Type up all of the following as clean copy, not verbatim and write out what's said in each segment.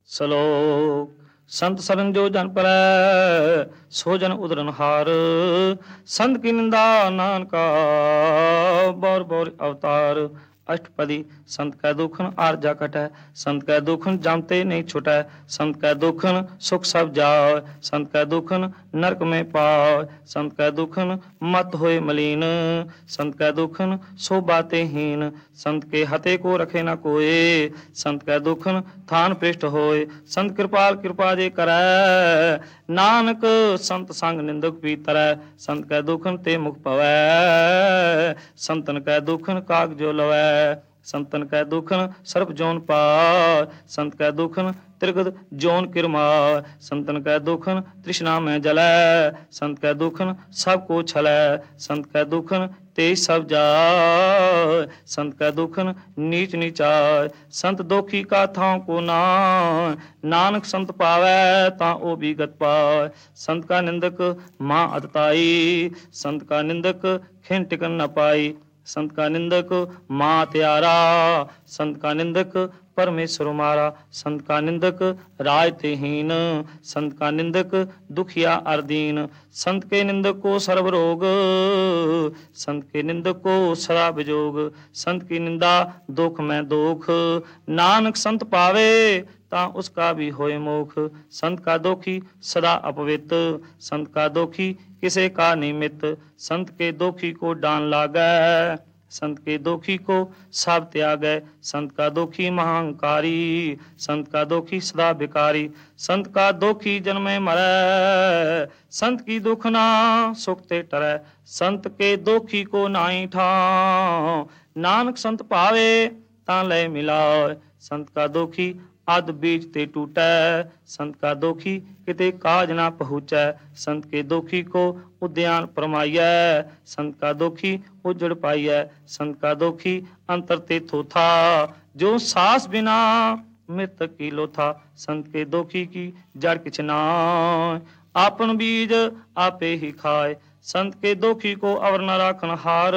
ਸਲੋਕ ਸੰਤ ਸਰਨ ਜੋ ਜਨ ਪਰੈ ਸੋ ਜਨ ਉਦਰਨ ਹਾਰ। ਸੰਤ ਕੀ ਨਿੰਦਾ ਨਾਨਕਾ ਬੌਰ ਬੌਰ ਅਵਤਾਰ। अष्टपदी संत कै दुखन आरजा कटै संत कै दुखन जामते नहीं छुटै। संत कै दुखन सुख सब जाओ संत कै दुखन नरक में पाओ। संत कै दुखन मत होए मलीन संत कै दुखन सो बाते हीन। संत के हते को रखे न कोय संत कै दुखन थान पृष्ठ होए। संत कृपाल कृपा जे करै नानक संत संग निंदक भी तरै। संत कै दुखन ते मुख पवै संतन कै दुखन काग जो लवै। संतन कै दुखन सर्प जोन पाय संत कै दुखन त्रिगत जोन किरमाय। संतन कै दुखन तृष्णा में जलै संत कै दुखन सब को छलै। संत कै दुखन तेज सब जाय संत कै दुखन नीच नीचाय। संत दोखी का थां को नाय नानक संत पावै तां ओ भी गत पाय। संत का निंदक मां अतताई संत का निंदक खिन टिकन न पाई। संत का निंदक मां त्यारा संत का निंदक परमेश्वर मारा। संत का निंदक राज ते हीन संत का निंदक दुखिया अरदीन। संत के निंदक को सर्व रोग संत के निंदक को सदा विजोग। संत की निंदा दुख में दुख नानक संत पावे तां उसका भी होए मोख। संत का दोखी सदा अपवित संत का दोखी किसे का निमित्त। संत के दोखी को डान लागै संत के दोखी को सब त्यागै। संत का दोखी महांकारी संत का दोखी सदा भिकारी। संत का दोखी जन्मे मरै संत की दुखना सुख ते टरै। संत के दोखी को नाई ठाव नानक संत पावे तां लय मिलाय। संत का दोखी अध बीज ते टूटै संत का दोखी किते काज ना पहुँचै। संत के दोखी को उद्यान परमाइयै संत का दोखी उजड़ पाइयै। संत का दोखी अंतर ते थोथा जो सास बिना मृतक की लोथा। संत के दोखी की जड़ किछ नाय आपन बीज आपे ही खाए। संत के दोखी को अवर न राखन हार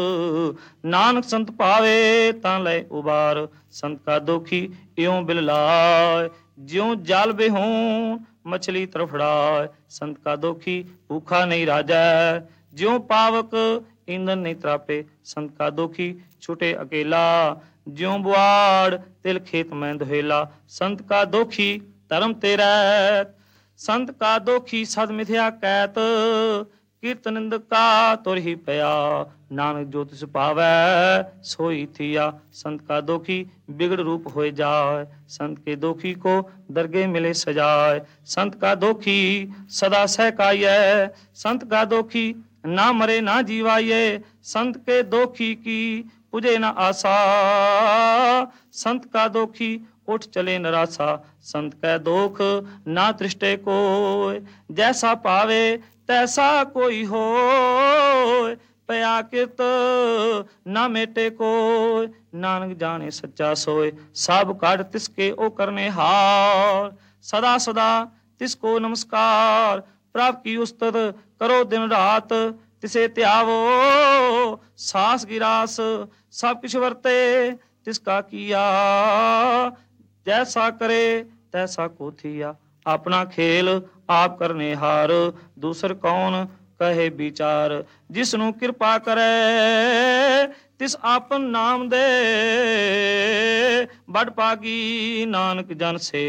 नानक संत पावे तां लय उबार। संत का दोखी इयों बिललाय ज्यों जाल बेहों मछली तरफड़ाय। संत का दोखी भूखा नहीं राजै ज्यों पावक ईंधन नहीं त्रापे। संत का दोखी छूटे अकेला ज्यों बुआड़ तिल खेत में दुहेला। संत का दोखी धर्म तेरा संत का दोखी सद मिथ्या कैत। कीर्तन निंदक का तुर ही पया नानक जो तिस पावै सोई थिया। संत का दोखी बिगड़ रूप होए जाय संत के दोखी को दरगे मिले सजाय। संत का दोखी सदा सहकाइयै संत का दोखी ना मरे ना जीवाइये। संत के दोखी की पुजे न आशा संत का दोखी उठ चले नरासा। संत कै दोख ना तृष्टे कोय जैसा पावे तैसा कोई होय। पया कित ना मेटे कोय नानक जाने सच्चा सोय। सब काढ़ तिसके ओ करने हार सदा सदा तिसको नमस्कार। प्रभ की उस्तत करो दिन रात तिसे त्यावो सास गिरास। सब किछ वर्ते तिसका किया जैसा करे तैसा को थिया। अपना खेल आप करने हार दूसर कौन कहे विचार। जिसनु कृपा करे तिस आपन नाम दे बड़ पागी नानक जन से।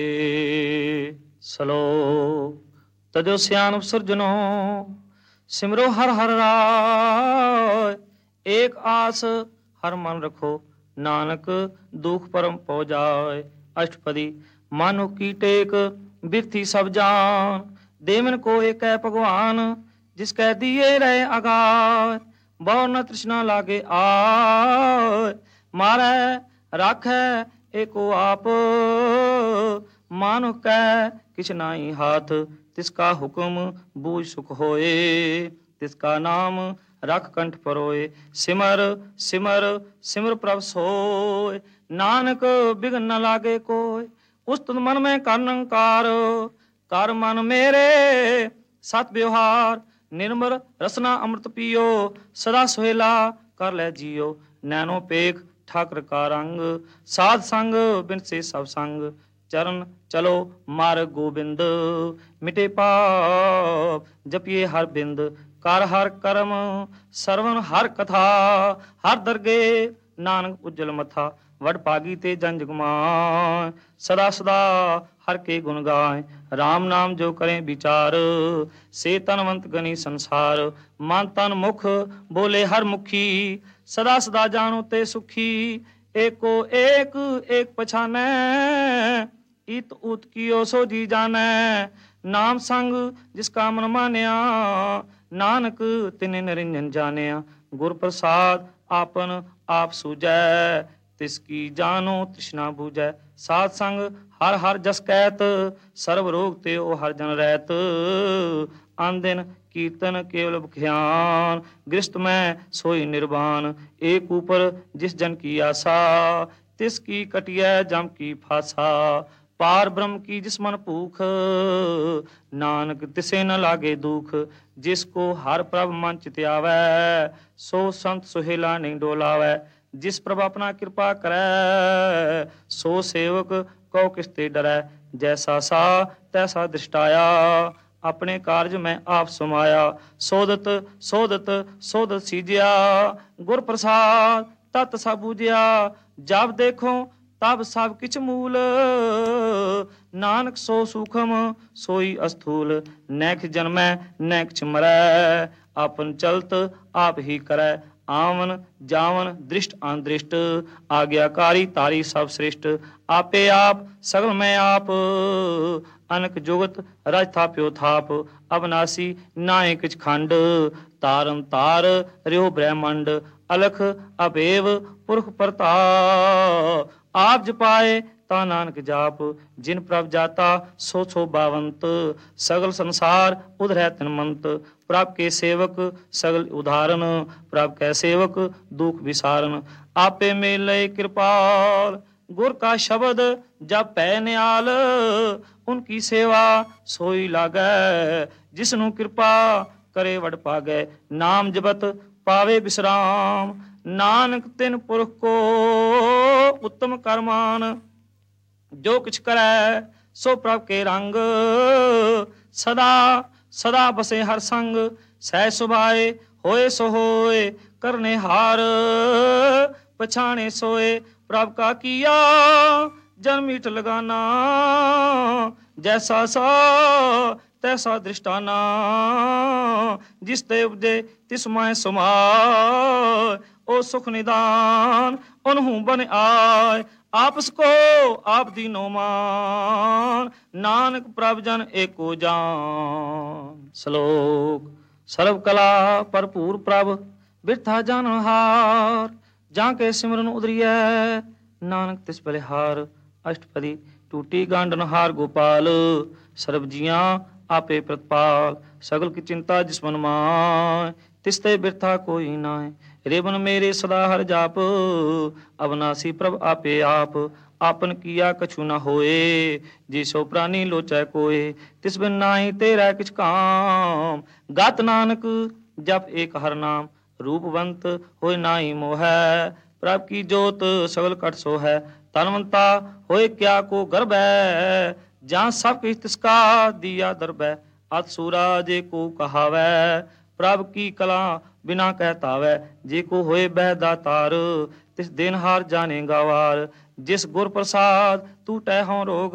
सलोक तजो सियान सुरजनो सिमरो हर हर राय। एक आस हर मन रखो नानक दुख परम पौ जाय। अष्टपदी मानो की टेक बिरथी सब जान देवन को एक है भगवान। जिसकै दिए रहे अगाय बहु न तृष्णा लागे आय। मारै राखै एको आप मानो कै किछ नाई हाथ। तिसका हुक्म बूझ सुख होए तिसका नाम रख कंठ परोए। सिमर सिमर सिमर प्रभ सोय नानक बिघन न लागे कोय। उस्तुत मन में कर निरंकार कर मन मेरे सत व्यवहार। निर्मल रसना अमृत पियो सदा सुहेला कर ले जियो। नैनो पेख ठाकर का रंग साध संग बिन से सब संग ਚਰਨ ਚਲੋ ਮਾਰਗ ਗੋਬਿੰਦ। ਮਿਟੇ ਪਾਪ ਜਪੀਏ ਹਰ ਬਿੰਦ। ਕਰ ਹਰ ਕਰਮ ਸਰਵਨ ਹਰ ਕਥਾ। ਹਰ ਦਰਗੇ ਨਾਨਕ ਉਜਲ ਮਥਾ। ਵਡ ਭਾਗੀ ਤੇ ਜੰਜ ਗੁਮਾਨ। ਸਦਾ ਸਦਾ ਹਰ ਕੇ ਗੁਣ ਗਾਏ। ਰਾਮ ਨਾਮ ਜੋ ਕਰੇ ਵਿਚਾਰ। ਸੇ ਤਨਵੰਤ ਗਨੀ ਸੰਸਾਰ। ਮਨ ਤਨ ਮੁਖ ਬੋਲੇ ਹਰ ਮੁਖੀ। ਸਦਾ ਸਦਾ ਜਾਣੋ ਤੇ ਸੁਖੀ। ਏਕੋ ਏਕ ਏਕ ਪਛਾਨੈ। ਇਤ ਉਤ ਕੀਓ ਸੋ ਜੀ ਜਾਣੈ। ਨਾਮ ਸੰਗ ਜਿਸ ਕਾ ਮਨ ਮਾਨਿਆ। ਨਾਨਕ ਤਿਨੇ ਨਿਰੰਜਨ ਜਾਣਿਆ। ਗੁਰ ਪ੍ਰਸਾਦ ਆਪਨ ਆਪ ਸੂਝੈ। ਤਿਸ ਕੀ ਜਾਨੋ ਤ੍ਰਿਸ਼ਨਾ ਬੂਝੈ। ਸਾਧ ਸੰਗ ਹਰ ਹਰ ਜਸ ਕਹਿਤ। ਸਰਬ ਰੋਗ ਤੇ ਉਹ ਹਰ ਜਨ ਰਹਿਤ। ਆਨ ਦਿਨ ਕੀਰਤਨ ਕੇਵਲ ਬਖਿਆਨ। ਗ੍ਰਸਤ ਮੈਂ ਸੋਈ ਨਿਰਵਾਨ। ਏਕ ਊਪਰ ਜਿਸ ਜਨ ਕੀ ਆਸਾ। ਤਿਸ ਕੀ ਕਟਿਐ ਜਮ ਕੀ ਫਾਸਾ। ਪਾਰ ਬ੍ਰਹਮ ਕੀ ਜਿਸ ਮਨ ਭੂਖ। ਨਾਨਕ ਤਿਸੇ ਨ ਲਾਗੇ ਦੁਖ। ਜਿਸ ਕੋ ਹਰ ਪ੍ਰਭ ਮਨ ਚਿਤ ਆਵੈ। ਸੋ ਸੰਤ ਸੁਹੇਲਾ ਨਹੀਂ ਡੋਲਾਵੈ। ਜਿਸ ਪ੍ਰਭ ਆਪਣਾ ਕਿਰਪਾ ਕਰੈ। ਸੋ ਸੇਵਕ ਕਉ ਕਿਸ ਤੇ ਡਰੈ। ਜੈਸਾ ਸਾ ਤੈਸਾ ਦ੍ਰਿਸ਼ਟਾਇਆ। ਆਪਣੇ ਕਾਰਜ ਮੈਂ ਆਪ ਸਮਾਇਆ। ਸੋਦਤ ਸੋਦਤ ਸੋਦਤ ਸੀਜਿਆ। ਗੁਰ ਪ੍ਰਸਾਦ ਤਤ ਸਭ ਬੂਝਿਆ। ਜਬ ਦੇਖੋ ਤਬ ਸਭ ਕਿਛ ਮੂਲ। ਨਾਨਕ ਸੋ ਸੂਖਮ ਸੋਈ ਅਸਥੂਲ। ਨੈ ਕਿਛ ਜਨਮੈ ਨੈ ਕਿਛ ਮਰੈ। ਆਪਨ ਚਲਤ ਆਪ ਹੀ ਕਰੈ। ਆਵਨ ਜਾਵਨ ਦ੍ਰਿਸ਼ਟ ਅਨਦ੍ਰਿਸ਼ਟ। ਆਗਿਆਕਾਰੀ ਤਾਰੀ ਸਭ ਸ੍ਰਿਸ਼ਟ। ਆਪੇ ਆਪ ਸਗਲ ਮੈਂ ਆਪ। ਅਨਕ ਜੁਗਤ ਰਜ ਥਾਪਿਓ ਥਾਪ। ਅਬਨਾਸੀ ਨਾਏ ਕਿਛ ਖੰਡ। ਤਾਰਨ ਤਾਰ ਰਿਓ ਬ੍ਰਹਮੰਡ। ਅਲਖ ਅਭੇਵ ਪੁਰਖ ਪ੍ਰਤਾਪ। ਆਪ ਜਪਾਏ ਤਾ ਨਾਨਕ ਜਾਪ। ਜਿਨ ਪ੍ਰਭ ਜਾਤਾ ਸੋ ਸੋ ਬਾਵੰਤ। ਸਗਲ ਸੰਸਾਰ ਉਧਰੈ ਤਿਨਮੰਤ। ਪ੍ਰਭ ਕੇ ਸੇਵਕ ਸਗਲ ਉਦਾਹਰਨ। ਪ੍ਰਭ ਕੈ ਸੇਵਕ ਦੁਖ ਵਿਸਾਰਨ। ਆਪੇ ਮੇਲੇ ਕਿਰਪਾਲ। ਗੁਰ ਕਾ ਸ਼ਬਦ ਜਪ ਪੈ ਨਿਹਾਲ। ਉਨਕੀ ਸੇਵਾ ਸੋਈ ਲਾਗੈ। ਜਿਸਨੂੰ ਕਿਰਪਾ ਕਰੇ ਵਡ ਭਾਗੈ। ਨਾਮ ਜਪਤ ਪਾਵੇ ਬਿਸਰਾਮ। ਨਾਨਕ ਤਿਨ ਪੁਰਖ ਕੋ ਉੱਤਮ ਕਰਮਾਨ। ਜੋ ਕਿਛ ਕਰੈ ਸੋ ਪ੍ਰਭ ਕੇ ਰੰਗ। ਸਦਾ ਸਦਾ ਬਸੇ ਹਰ ਸੰਗ। ਸਹਿ ਸੁਭਾਏ ਹੋਏ ਸੋ ਹੋਏ। ਕਰਨੇ ਹਾਰ ਪਛਾਣੇ ਸੋਏ। ਪ੍ਰਭ ਕਾ ਕੀਆ ਜਨ ਮੀਠ ਲਗਾਨਾ। ਜੈਸਾ ਸਾ ਤੈਸਾ ਦ੍ਰਿਸ਼ਟਾਨਾ। ਜਿਸ ਤੇ ਉਪਜੇ ਤਿਸ ਮਾਹਿ ਸਮਾਇ। ਓ ਸੁਖ ਨਿਦਾਨ ਉਨਹੂ ਬਨ ਆਏ। ਆਪਸ ਕੋ ਆਪ ਦੀਨੋ ਮਾਨ। ਨਾਨਕ ਪ੍ਰਭ ਜਨ ਏਕੋ ਜਾਨ। ਸ਼ਲੋਕ। ਸਰਬ ਕਲਾ ਭਰਪੂਰ ਪ੍ਰਭ ਬਿਰਥਾ ਜਾਨਨ ਹਾਰ। ਜਾਂ ਕੇ ਸਿਮਰਨ ਉਦਰੀਐ ਨਾਨਕ ਤਿਸ ਬਲਿਹਾਰ। ਅਸ਼ਟਪਦੀ। ਟੂਟੀ ਗਾਂਡਨ ਹਾਰ ਗੋਪਾਲ। ਸਰਬ ਜੀਆਂ ਆਪੇ ਪ੍ਰਤਪਾਲ। ਸਗਲ ਕੀ ਚਿੰਤਾ ਜਿਸ ਮਨ ਮਾਇ। ਤਿਸ ਤੇ ਬਿਰਥਾ ਕੋਈ ਨਾਏ। ਰੇਵਨ ਮੇਰੇ ਸਦਾ ਹਰ ਜਾਪ। ਅਬਨਾਸੀ ਪ੍ਰਭ ਆਪੇ ਆਪ। ਆਪਨ ਕੀਆ ਕਛੂ ਨ ਹੋਏ। ਜੇ ਸੋ ਪ੍ਰਾਨੀ ਲੋਚੈ ਕੋਏ। ਤਿਸ ਬਿਨ ਨਾਹੀ ਤੇਰਾ ਕਿਛ ਕਾਮ। ਗਤ ਨਾਨਕ ਜਪ ਏਕ ਹਰ ਨਾਮ। ਰੂਪਵੰਤ ਹੋਏ ਨਾਹੀ ਮੋਹੈ। ਪ੍ਰਭ ਕੀ ਜੋਤ ਸਗਲ ਘਟ ਸੋ ਹੈ। ਤਨਵੰਤਾ ਹੋਏ ਕਿਆ ਕੋ ਗਰਬੈ। ਜਾਂ ਸਭ ਕਿਛ ਤਿਸਕਾ ਦੀਆ ਦਰਬੈ। ਅਤ ਸੂਰਾ ਜੇ ਕੋ ਕਹਾਵੈ। ਪ੍ਰਭ ਕੀ ਕਲਾ ਬਿਨਾ ਕਹਿ ਧਾਵੈ। ਜੇ ਕੋ ਹੋਏ ਬਹਿ ਦਾਤਾਰ। ਤਿਸ ਦੇਨਹਾਰ ਜਾਣੇਗਾ ਵਾਰ। ਜਿਸ ਗੁਰ ਪ੍ਰਸਾਦ ਟੂਟੈ ਹਉ ਰੋਗ।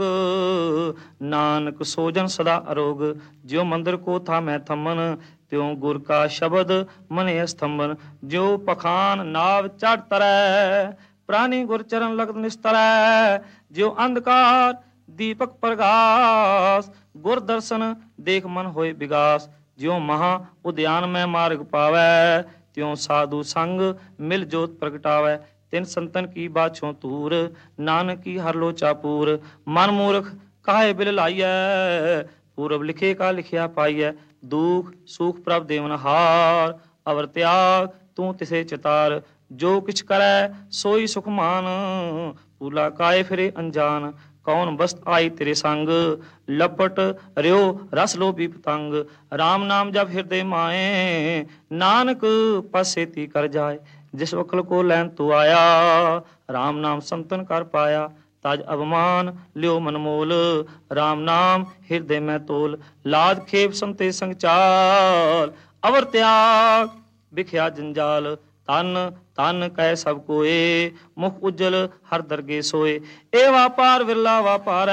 ਨਾਨਕ ਸੋਜਨ ਸਦਾ ਅਰੋਗ। ਜਿਉ ਮੰਦਰ ਕੋ ਥਾਮੈ ਥੰਮਨ। ਤਿਉ ਗੁਰ ਕਾ ਸ਼ਬਦ ਮਨੇ ਅਸਥੰਭਨ। ਜਿਉ ਪਖਾਨ ਨਾਵ ਚੜ ਤਰੈ। ਪ੍ਰਾਨੀ ਗੁਰ ਚਰਨ ਲਗਤ ਨਿਸਤਰੈ। ਜਿਉ ਅੰਧਕਾਰ ਦੀਪਕ ਪ੍ਰਗਾਸ। ਗੁਰ ਦਰਸ਼ਨ ਦੇਖ ਮਨ ਹੋਏ ਵਿਗਾਸ। ਜਿਉ ਮਹਾ ਉਦਿਆਨ ਮੈਂ ਮਾਰਗ ਪਾਵੈ। ਤਿਉ ਸਾਧੂ ਸੰਗ ਮਿਲ ਜੋਤ ਪ੍ਰਗਟਾਵੈ। ਤਿਨ ਸੰਤਨ ਕੀ ਬਾਛੋਂ ਤੂਰ। ਨਾਨਕ ਕੀ ਹਰ ਲੋਚਾ ਪੂਰ। ਮਨ ਮੂਰਖ ਕਾਹੇ ਬਿਲ ਲਾਈਐ। ਪੂਰਬ ਲਿਖੇ ਕਾ ਲਿਖਿਆ ਪਾਈਐ। ਦੁਖ ਸੁਖ ਪ੍ਰਭ ਦੇਵਨ ਹਾਰ। ਅਵਰ ਤਿਆਗ ਤੂੰ ਤਿਸੇ ਚਿਤਾਰ। ਜੋ ਕਿਛ ਕਰੈ ਸੋਈ ਸੁਖ ਮਾਨ। ਭੂਲਾ ਕਾਏ ਫਿਰੇ ਅਨਜਾਨ। ਕੌਣ ਬਸਤ ਆਈ ਤੇਰੇ ਸੰਗ। ਲਪਟ ਰਿਓ ਰਸ ਲੋਭੀ ਪਤੰਗ। ਰਾਮ ਨਾਮ ਜਪ ਹਿਰਦੇ ਮਾਏ। ਨਾਨਕ ਪਸੇਤੀ ਕਰ ਜਾਏ। ਜਿਸ ਵਕਲ ਕੋ ਲੈਣ ਤੂੰ ਆਇਆ। ਰਾਮ ਨਾਮ ਸੰਤਨ ਕਰ ਪਾਇਆ। ताज अभिमान लियो मनमोल, राम नाम हृदय में तोल, लाद खेप संते संग चाल, अवर त्याग बिख्या जंजाल, तन तन कह सब कोए, मुख उज्जल हर दरगे सोए, ए वापार विरला वापार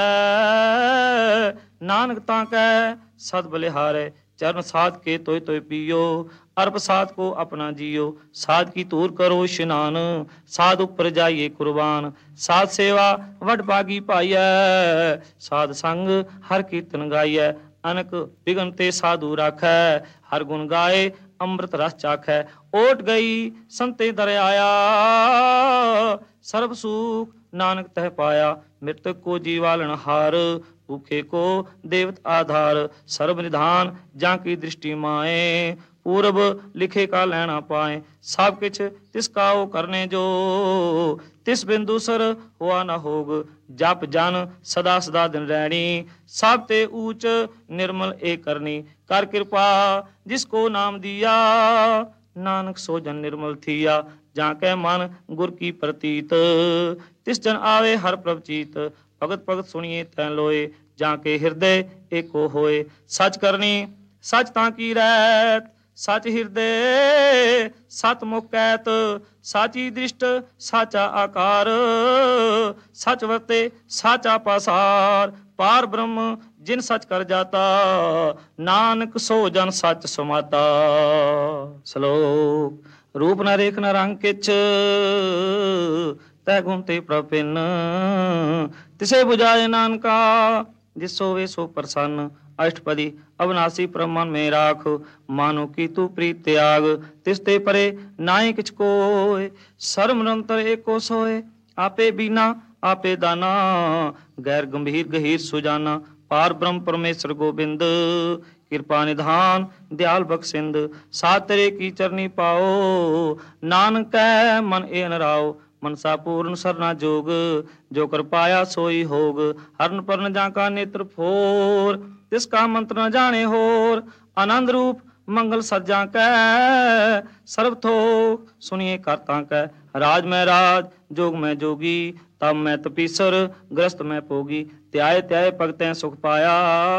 नानक ताकै सद बलिहारै, चरण साध के तोय तोय पियो, अर्प साध को अपना जियो, साध की तूर करो स्नान, साध उपर जाइए कुर्बान, साध सेवा वड भागी पाइयै, साध संग हर कीर्तन गाइयै, अनक बिघन ते साधु राखै, हर गुण गाए अमृत रस चाखै, ओट गई संते दर आया, सर्व सुख नानक तह पाया, मृतक को जीवालन हार, भूखे को देवत आधार, सर्व निधान जाकी दृष्टि माए, पूरब लिखे का लेना पाए, सब किछ तिसका ओ करने जो, तिस बिंदुसर हुआ न होग, जप जन सदा सदा दिन रैनी, सब ते ऊंच निर्मल एक करनी, कर कृपा जिसको नाम दिया, नानक सो जन निर्मल थिया, जाके मन गुर की प्रतीत, तिस जन आवे हर प्रभचीत, भगत भगत सुनिए तैं लोए, जाके हृदय एको होए, सच करनी सच ताकी रैत, सच हृदय सत मुख कैत, साची दृष्ट साचा आकार, सच वर्ते साचा पासार, पार ब्रह्म जिन सच कर जाता, नानक सो जन सच समाता। श्लोक रूप न रेख न रंग किच, तै गुण ते प्रभिन्न, तिसे बुझाए नानका जिसो वे सो प्रसन्न, अष्टपदी अविनाशी प्रमन में राख, मानो की तू प्रीत त्याग, तिसते परे नाई किछ कोय, सर्व निरंतर एको सोए, आपे बीना आपे दाना, गैर गंभीर गहीर सुजाना, पार ब्रह्म परमेश्वर गोबिंद, कृपा निधान दयाल बख्शिंद, सात तेरे की चरनी पाओ, नानक मन ए नराओ, मनसा पूर्ण सरना जोग, जो कर पाया सोई होग, हरन पर न जाका नेत्र फोर, तिसका मंत्र न जाने होर, आनंद रूप मंगल सज्जा कै, सर्व थोक सुनिए करता कै, राज में राज जोग में जोगी, तब मैं तपीसर ग्रस्त में पोगी, त्याय त्याय भगतें सुख पाया,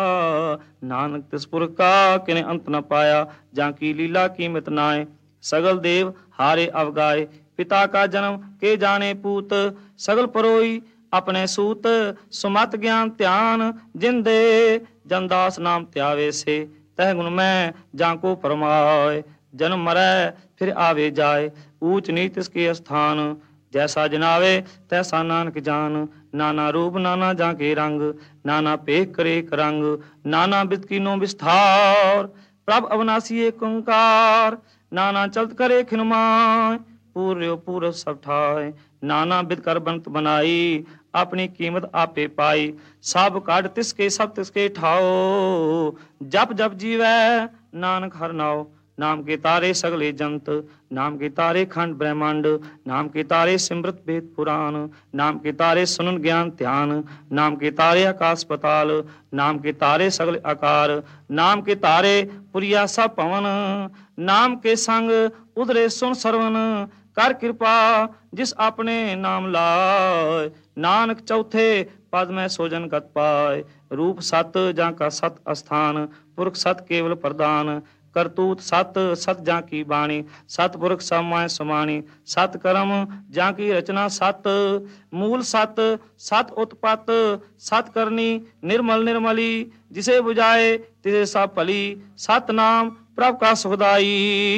नानक तिस पुरख का किने अंत न पाया, जाकी लीला कीमत नाय, सगल देव हारे अवगाए, पिता का जन्म के जाने पूत, सगल परोई अपने सूत, सुमत ज्ञान ध्यान जिंदे, जनदास नाम त्यावे से, तह गुण में जाको परमाय, जन्म मरै फिर आवे जाए, ऊंच नीच इसके स्थान, जैसा जनावे तैसा नानक जान, नाना रूप नाना जाके रंग, नाना पेख करे रंग, नाना बिद कीनो विस्तार, प्रभ अविनाशी एक ओंकार, नाना चलत करे खिनमाय, पूर्यो पूर्व सब ठाए, नाना बिद कर बनत बनाई, अपनी कीमत आपे पाई, सब काढ़ तिसके सब तिसके ठाओ, जप जप जीवै नानक हर नाओ, नाम के तारे सगले जंत, नाम के तारे खंड ब्रह्मांड, नाम के तारे सिमृत वेद पुराण, नाम के तारे सुनन ज्ञान ध्यान, नाम के तारे आकाश पताल, नाम के तारे सगले आकार, नाम के तारे पुरिया सब पवन, नाम के संग उधरे सुन सरवन, कर कृपा जिस अपने नाम लाए, नानक चौथे पद में सोजन गत पाए, रूप सत जाका सत अस्थान, पुरख सत केवल प्रदान, करतूत सत सत जाकी बाणी, सतपुरख समाय समाणी, सत कर्म जाकी रचना सत, मूल सत सत उत्पत, सत करनी निर्मल निर्मली, जिसे बुझाए तिसे सब भली, सत नाम प्रभ का सुखदाई,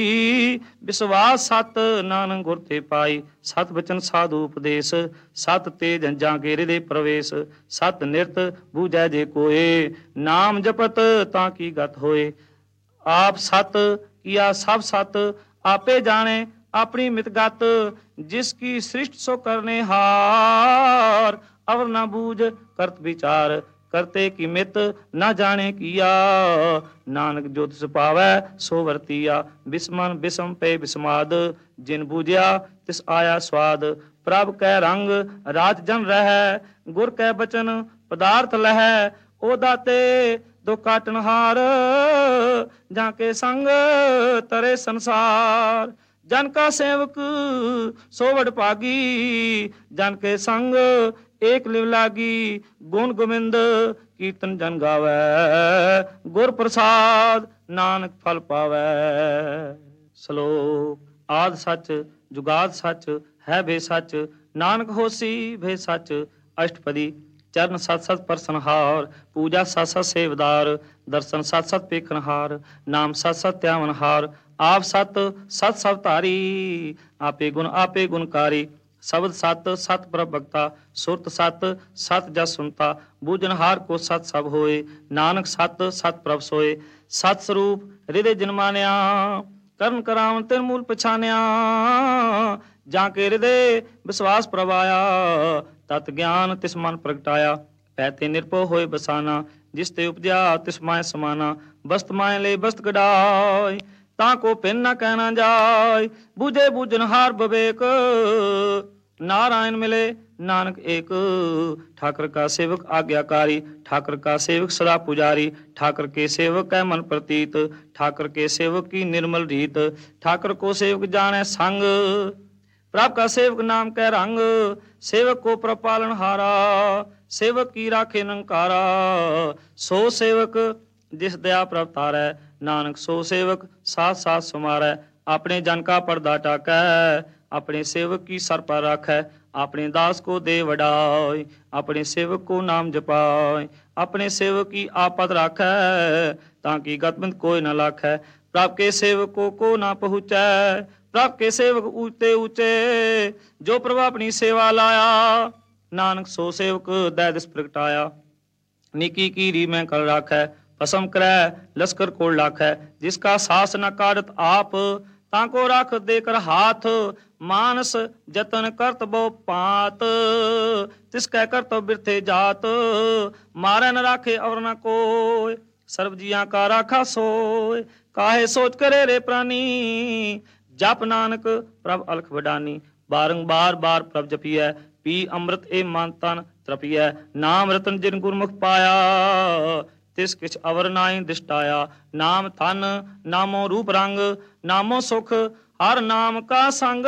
विश्वास सत नानक गुर ते पाई, सत बचन साधु उपदेश, सत तेज जाके हृदय प्रवेश, सत निरत बूझै जे कोए, नाम जपत ताकि गत होए, आप सत किया सब सत, आपे जाने अपनी मितगत, जिसकी सृष्टि सो करने हार, अवर न बूझ करत विचार, करते की मित न जाने किया, नानक जो तिस पावै सो वर्तिया, बिस्मन बिस्म पे बिस्माद, जिन बूझया तिस आया स्वाद, प्रभ कै रंग राज जन रह, गुर कै बचन पदार्थ लह, ओ दाते दो काटनहार, जाके संग तरे संसार, जन का सेवक सोवड़ पागी, जन के संग ਏਕ ਲਿਵ ਲਾਗੀ, ਗੁਣ ਗੋਬਿੰਦ ਕੀਰਤਨ ਜਨ ਗਾਵੈ, ਗੁਰ ਪ੍ਰਸਾਦ ਨਾਨਕ ਫਲ ਪਾਵੈ। ਸ਼ਲੋਕ। ਆਦਿ ਸੱਚ ਜੁਗਾਦ ਸੱਚ ਹੈ ਬੇ ਸੱਚ, ਨਾਨਕ ਹੋਸੀ ਭੇ ਸੱਚ। ਅਸ਼ਟਪਦੀ। ਚਰਨ ਸਤ ਸਤ ਪਰਸਨਹਾਰ, ਪੂਜਾ ਸਤ ਸਤ ਸੇਵਦਾਰ, ਦਰਸ਼ਨ ਸਤ ਸਤ ਪੇਖਨਹਾਰ, ਨਾਮ ਸਤ ਸਤ ਧਿਆਵਨਹਾਰ। ਆਪ ਸਤ ਸਤ ਸਭ ਧਾਰੀ, ਆਪੇ ਗੁਣਕਾਰੀ। ਸ਼ਬਦ ਸਤ ਸਤ ਪ੍ਰਭ ਭਗਤਾ, ਸੁਰਤ ਸਤ ਸਤ ਜਸ ਸੁਨਤਾ। ਬੂਝਨਹਾਰ ਕੋ ਸਤ ਸਭ ਹੋਏ, ਨਾਨਕ ਸਤ ਸਤ ਪ੍ਰਭ ਸੋਏ। ਸਤ ਸਰੂਪ ਹਿਰਦੇ ਜਿਨ ਮਾਨਿਆ, ਕਰਨ ਕਰਾਵਨ ਤਿਨ ਮੂਲ ਪਛਾਨਿਆ। ਜਾਂ ਕੇ ਹਿਰਦੇ ਵਿਸ਼ਵਾਸ ਪ੍ਰਭ ਆਇਆ, ਤਤ ਗਿਆਨ ਤਿਸ ਮਨ ਪ੍ਰਗਟਾਇਆ। ਪੈ ਤੇ ਨਿਰਭਉ ਹੋਏ ਬਸਾਨਾ, ਜਿਸ ਤੇ ਉਪਜਿਆ ਤਿਸ ਮਾਇ ਸਮਾਨਾ। ਬਸਤ ਮਾਇ ਲੈ ਬਸਤ ਕਢਾਇ, ਤਾਂ ਕੋ ਪਿੰਨ ਨਾ ਕਹਿ ਨਾ ਜਾਇ। ਬੂਝੇ ਬੂਝਨਹਾਰ ਵਿਵੇਕ, नारायण मिले नानक एक। ठाकर का सेवक आज्ञाकारी, ठाकर का सेवक सदा पुजारी। ठाकर के सेवक है मन प्रतीत, ठाकर के सेवक की निर्मल रीत। ठाकर को सेवक जाने संग, प्रभ का सेवक नाम कह रंग। सेवक को प्रपालन हारा, सेवक की राखे नंकारा। सो सेवक जिस दया प्रभ तारै, नानक सो सेवक साथ साथ सुमारै। अपने जन का पर्दा टाकै, अपने सेवक की सर पर राखै। अपने दास को दे वडाई, अपने सेवक को नाम जपाय। अपने सेवक की आपत राखै, ताकि गतबिंद कोई न लाखै। प्रभ के सेवक को ना पहुँचै, प्रभ के सेवक ऊंचे ऊंचे। जो प्रभु अपनी सेवा लाया, नानक सो सेवक दै दिस प्रगटाया। निकी की री में कर राखै, भस्म करै लश्कर को लाखै। जिसका सास न काढ़त आप, ताको रख देकर हाथ। मानस जतन करत बो पात, तिसकै करत बिरथे जात। मारै न राखे और न कोय, सर्व जिया का राखा सोय। काहे सोच करे रे प्राणी, जप नानक प्रभ अलख वडानी। बारंबार बार प्रभ जपियै, पी अमृत ए मन तन तृपियै। नाम रतन जिन गुरमुख पाया, तिस किछ अवर नाई दिष्टाया। नाम धन नामो रूप रंग, नामो सुख हर नाम का संग।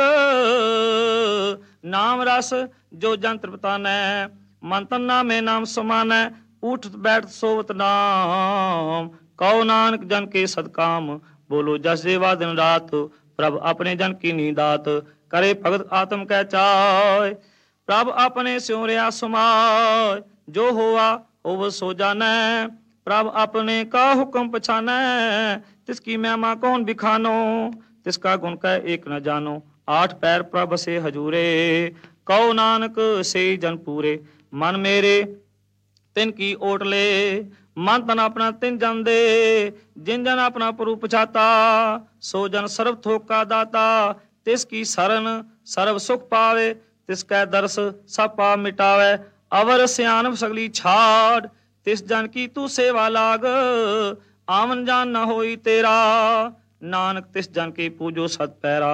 नाम रस जो जन तृप्तानै, मन तन नामे नाम समानै। उठत बैठत सोवत नाम, कहो नानक जन के सदकाम। बोलो जस सेवा दिन रात, प्रभ अपने जन की नीदात। करे भगत आत्म कै चाय, प्रभ अपने स्यों रहा समाय। जो होवा होव सो जानै, प्रभ अपने का हुक्म पछानै। तिसकी महिमा कौन बिखानो, तिसका गुण कह एक न जानो। आठ पैर प्रभ से हजूरे, कहो नानक से जन पूरे। मन मेरे तिन की ओट ले, मन तन अपना तिन जन दे। जिन जन अपना प्रभु पछाता, सो जन सर्व थोक का दाता। तिसकी शरण सर्व सुख पावे, तिसकै दर्श सब पाप मिटावे। अवर सियानप सगली छाड़, तिस जन की तू सेवा लाग। आवन जान न होई तेरा, नानक तिस जन की पूजो सत पैरा।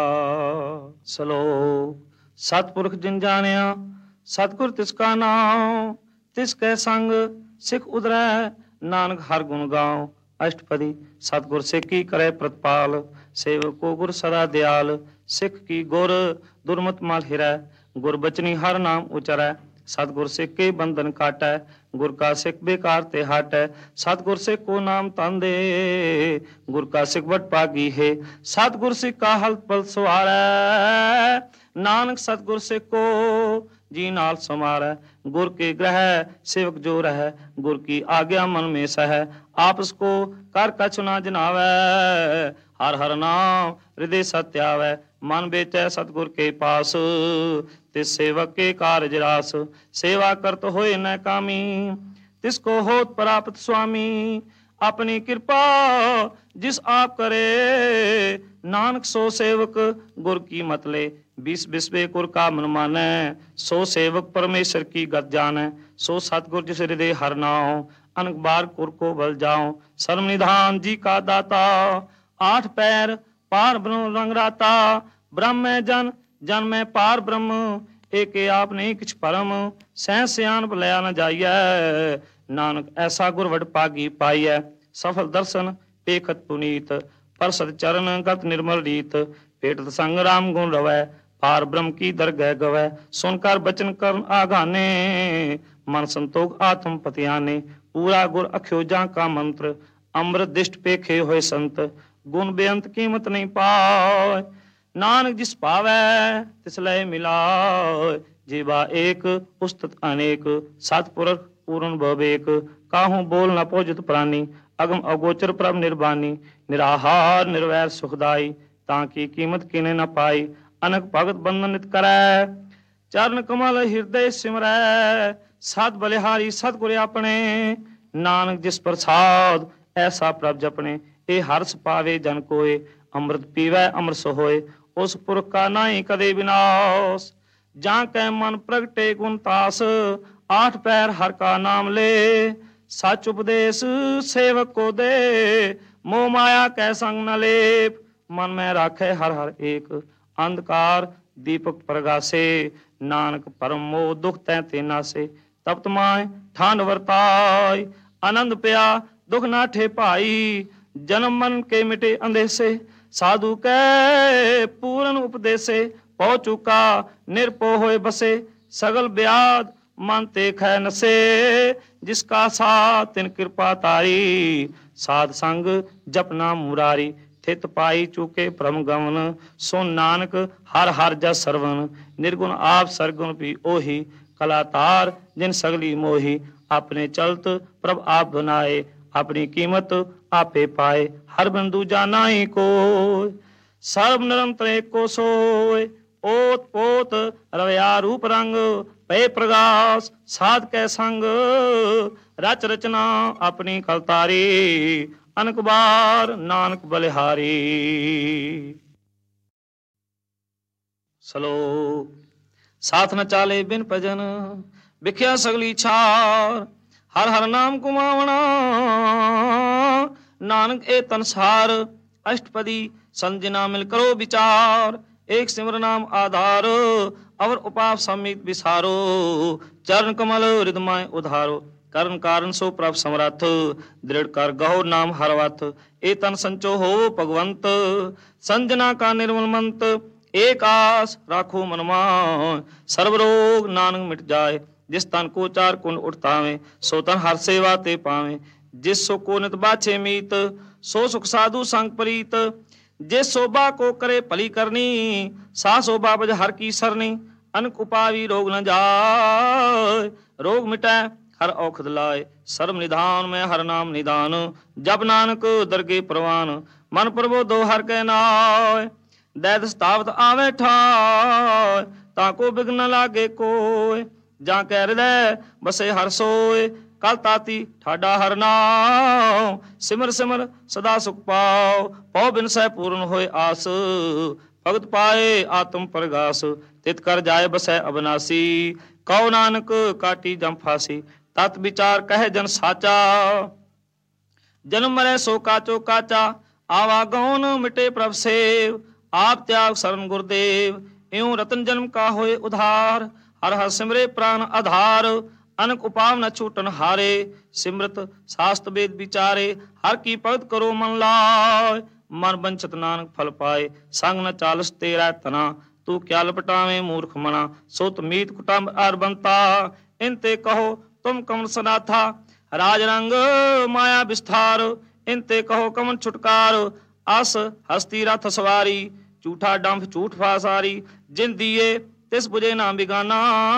श्लोक। सतपुरख जिन जानिया, सतगुर तिसका नाम। तिसके संग सिख उदरै, नानक हर गुण गाँव। अष्टपदी। सतगुर सिख की करे प्रतिपाल, सेवक को गुर सदा दयाल। सिख की गुर दुर्मत मल हिरै, गुर बचनी हर नाम उचरै। सतगुर सिख के बंधन काटै, गुर का सिख बेकार ते हटै। सतगुर सिख को नाम तन दे, गुर का सिख बट पागी है। सतगुर सिख का हल पल सवारै, नानक सतगुर सिख को जी नाल समारै। गुर के ग्रह सेवक जो रहै, गुर की आज्ञा मन में सहै। आपस को कर कछु ना जनावै, हर हर नाम हृदय सत्य आवै। मन बेचै सतगुर के पास, तिस सेवक के कारज रास। सेवा करत होए न कामी, तिसको होत प्राप्त स्वामी। अपनी कृपा जिस आप करे, नानक सो सेवक गुर की मत ले। बिस बिस्बे गुर का मन मानै, सो सेवक परमेश्वर की गत जानै। सो सतगुर जिस हृदय हर नाम, अनक बार गुर को बल जाओ। सर्व निधान जी का दाता, आठ पैर पार ब्रह्म रंग राता। ब्रह्म में जन, जन में पार ब्रह्म। एक आप नहीं किछ परम, सह सियान भलया न जाइयै। नानक ऐसा गुर वड पागी पाइयै। सफल दर्शन पेखत पुनीत, परसद चरण गत निर्मल रीत। पेटत संग राम गुण रवै, पार ब्रह्म की दरगह गवै, सुनकर बचन करन आगाने, मन संतोख आत्म पतियाने, पूरा गुर अख्यो जा का मंत्र, अमृत दिष्ट पेखे होए संत, गुण बेअंत कीमत नहीं पाए, नानक जिस पावै तिस लय मिलाय, जीवा एक उस्तत अनेक, सतपुरख पूर्ण भवेक, काहू बोल न पोजत प्राणी, अगम अगोचर प्रभ निर्बानी, निराहार निर्वैर सुखदाई, ताकि कीमत किने न पाई, अनक भगत बंधन नित करै, चरण कमल हृदय सिमरै, सत बलिहारी सतगुर अपने, नानक जिस प्रसाद ऐसा प्रभ जपने, ए हर्ष पावे जन कोय, अमृत पीवै अमृत होए, उस पुरख का नाई कदे विनाश, जां कै मन प्रगटे गुण तास, आठ पैर हर का नाम ले, सच उपदेश सेवक को दे, मोह माया कै संग न लेप, मन में राखे हर हर एक, अंधकार दीपक प्रगासे, नानक परम मोह दुख तै ते नासे, तप्त माय ठांड वर्ताय, आनंद पया दुख नाठे भाई, जन्म मन के मिटे अंधेसे, साधु कै पूरन उपदेसे, पौ चुका निरपो होए बसे, सगल ब्याद मन ते खै नसे, जिसका साथ तिन कृपा तारी, साध संग जपना मुरारी, थित पाई चुके परम गमन, सो नानक हर हर जस सरवन, निर्गुण आप सरगुण भी ओही, कलातार जिन सगली मोही, अपने चलत प्रभ आप बनाए, अपनी कीमत आपे पाए, हर बंधु जाना ही कोय, सर्व निरंतर एक को सोय, ओत पोत रवया रूप रंग, पे प्रगास साध कै संग, रच रचना अपनी कलतारी, अनक बार नानक बलिहारी। सलोक साथ न चाले बिन भजन, बिख्या सगली छार, हर हर नाम कुमावना, नानक ए तनसार, अष्टपदी संजना मिल करो विचार, एक सिमर नाम आधार, अवर उपाप समित विसारो, चरण कमल हृदय उधारो, करण कारण सो प्रभ समरथ, दृढ़ कर गहो नाम हरवथ, ए तन संचो हो भगवंत, संजना का निर्मल मंत, एक आस राखो मन मान, सर्व रोग नानक मिट जाए, जिस तन को चार कुंड उठतावे, सो तन हर सेवा ते पावे, जिस सो को नित बाछे मीत, सो सुख साधु संग प्रीत, जिस शोभा को करे भली करनी, सा शोभा बज हर की सरनी, अनक उपावी रोग न जाय, रोग मिटै हर औखद लाए, सर्व निधान में हर नाम निदान, जब नानक दरगे प्रवान, मन प्रभो दो हर कै नाय, दैत स्थावत आवे ठाय, ताको बिघ्न न लागे कोय, जा कै हृदय बसे हर सोय, कल ताती ठाडा हर नाम, सिमर सिमर सदा सुख पाओ, पौ बिन सह पूर्ण होए आस, भगत पाए आत्म प्रगास, तित कर जाए बसै अबनासी, कौ नानक काटी जम फांसी, तत् विचार कहे जन साचा, जन्म मरे सो काचो काचा, आवागौन मिटे प्रभ सेव, आप त्याग शरण गुरुदेव, एवं रतन जन्म का होए उधार, हर हर सिमरे प्राण आधार, अनक उपाव न छूटन हारे, सिमरत शास्त्र वेद विचारे, हर की भगत करो मन लाय, मन बंचत नानक फल पाए, संग न चालस तेरा तना, तू क्या लपटावे मूर्ख मना, सोत मीत कुटुंब आर बनता, इनते कहो तुम कमन सनाथा, राज रंग माया विस्तार, इनते कहो कमन छुटकार, अस हस्ती रथ सवारी, झूठा डंफ झूठ फासारी, जिन दिए तिस बुझे नाम बिगाना,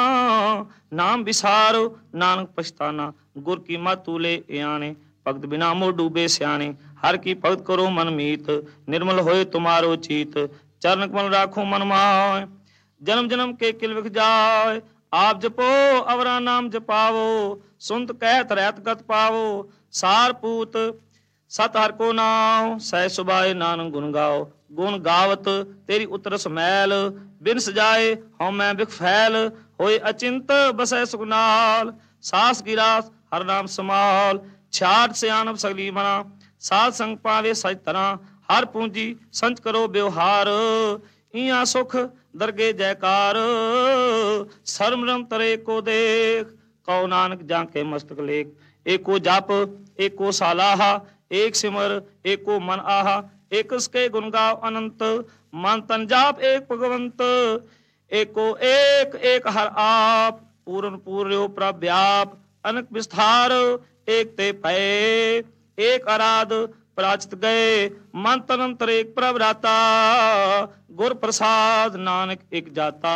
नाम विसारो नानक पछताना, गुर की मत तूले आने, भगत बिना मोह डूबे स्याने, हर की भगत करो मन मीत, निर्मल होए तुम्हारो चीत, चरण कमल राखो मन माय, जन्म जन्म के किल विख जाय, आप जपो अवरा नाम जपावो, सुनत कहत रहत गत पावो, सार पूत सत हर को नाव, सह सुबाए नानक गुण गाओ, गुण गावत तेरी उतरस मैल, बिन सजाए हौ मैं बिख फैल, होए अचिंत बसै सुखनाल, सास गिरास हर नाम समाल, छाट से आनब सगली मना, साध संग पावे सच तरह, हर पूंजी संच करो व्यवहार, इया सुख दरगे जयकार, सर्वरम तरे को देख, कौ नानक जाके मस्तक लेख, एको जाप एको सालाहा, एक सिमर एको मन आहा, एक उसके गुण गाव अनंत, मन तन जाप एक भगवंत, एको एक एक हर आप, पूर्ण पूर्यो प्रव्याप, अनक विस्तार एक ते पय, एक आराध प्राचित गए, मन तन अंतर एक प्रभराता, गुर प्रसाद नानक एक जाता।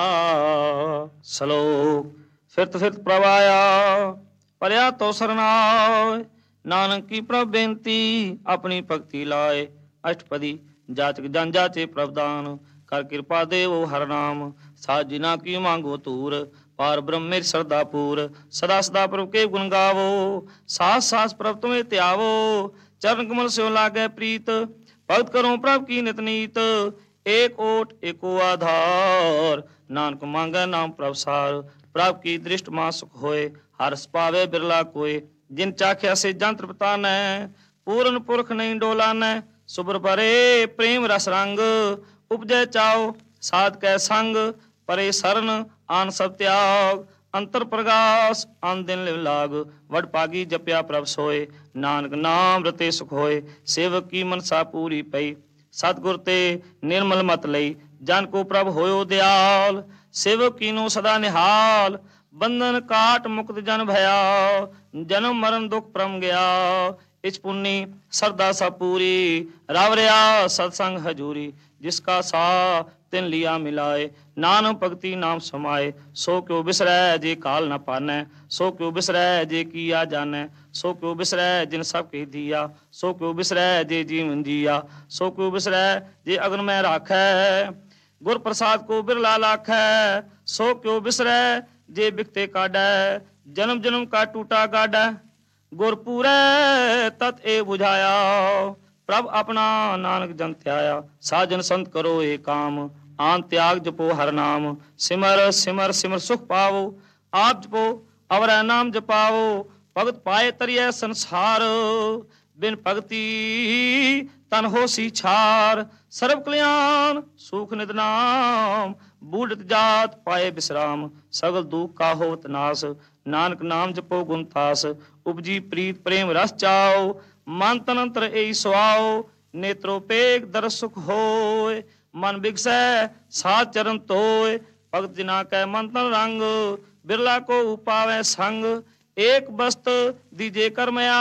श्लोक फिरत फिरत प्रभ आया, परया तो सरनाय, नानक की प्रभ बेनती अपनी भक्ति लाए। अष्टपदी जाचक जन जाचे प्रभदान, कर कृपा देवो हर नाम, साध जिना की मांगो तूर, पार ब्रह्म मेरी श्रद्धा पूर, सदा सदा प्रभु के गुण गावो, सास सास प्रभु तुम्हें त्यावो, चरण कमल से लागे प्रीत, भक्त करो प्रभु की नित नीत, एक ओट एको आधार, नानक मांगे नाम प्रभु सार, प्रभु की दृष्टि मां सुख होए, हर्ष पावे बिरला कोय, जिन चाख्या से जंत्र पता न, पूर्ण पुरख नहीं डोला न, सुबर भरे प्रेम रस रंग, उपजय चाओ साध कै संग, परे शरण आन सब त्याग, अंतर प्रगास आन दिन लिव लाग, वड पागी जप्या प्रभ सोए, नानक नाम रते सुख होए, सेवक की मनसा पूरी पई, सतगुर ते निर्मल मत लई, जन को प्रभ होयो दयाल, सेवक कीनो सदा निहाल, बंधन काट मुक्त जन भया, जन्म मरण दुख परम गया, इच पुन्नी सरदा सा पूरी, रावरिया सत्संग हजूरी, जिसका सा तिन लिया मिलाए, नानक भगति नाम समाए, सो क्यों बिसरै जे काल न पानै, सो क्यों बिसरै जे किया जानै, सो क्यों बिसरै जिन सब कही दिया, सो क्यों बिसरै जे जीवन जिया, सो क्यों बिसरै जे अग्न में राखै, गुर प्रसाद को बिरला लाखै, सो क्यों बिसरै जे बिकते काडै, जन्म जन्म का टूटा गाडै, गुर पूरै तत् ए बुझाया, प्रभ अपना नानक जन त्याया, साजन संत करो ए काम, आन त्याग जपो हर नाम, सिमर सिमर सिमर सुख पावो, आप जपो अवर नाम जपाओ, भगत पाए तरिय संसार, बिन भगति तन होसी छार, सर्व कल्याण सुख नित नाम, बूढ़त जात पाए विश्राम, सगल दुख का होत नाश, नानक नाम जपो गुण तास, उपजी प्रीत प्रेम रस चाओ, मन तन अंतर ए सुआओ, नेत्रोपेक दर सुख होय, मन बिगसै सात चरण तोय, भगत जिना कै मन तन रंग, बिरला को उपावै संग, एक बस्त दीजे करमया,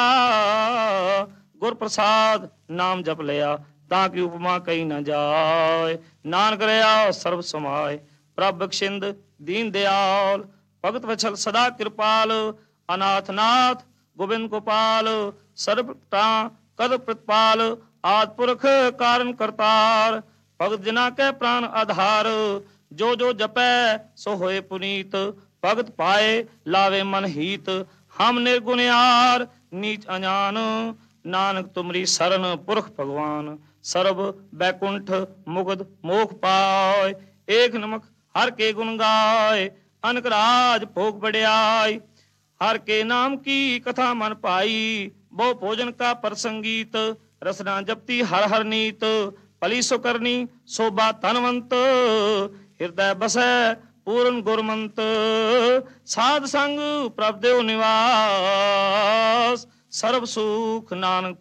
गुर प्रसाद नाम जप लिया, ताकि उपमा कही न जाय, नानक रया सर्व समाय, प्रभ बख्शिंद दीन दयाल, भगत वत्सल सदा कृपाल, अनाथ नाथ गोविंद गोपाल, सर्वता कद प्रतिपाल, आद पुरख कारण करतार, भगत जिना के प्राण आधार, जो जो जपै सो होए पुनीत, भगत पाए लावे मन हीत, हम निर्गुणयार नीच अजान, नानक तुमरी शरण पुरख भगवान, सर्व बैकुंठ मुगद मोख पाय, एक नमक हर के गुण गाय, अनक राज भोग बढ़ियाई, हर के नाम की कथा मन पाई, बहु भोजन का प्रसंगीत, रसना जपती हर हर नीत, पली सो करनी शोभा तनवंत, हृदय बसै पूर्ण गुरमंत, साध संग प्रभ देव निवास, सर्व सुख नानक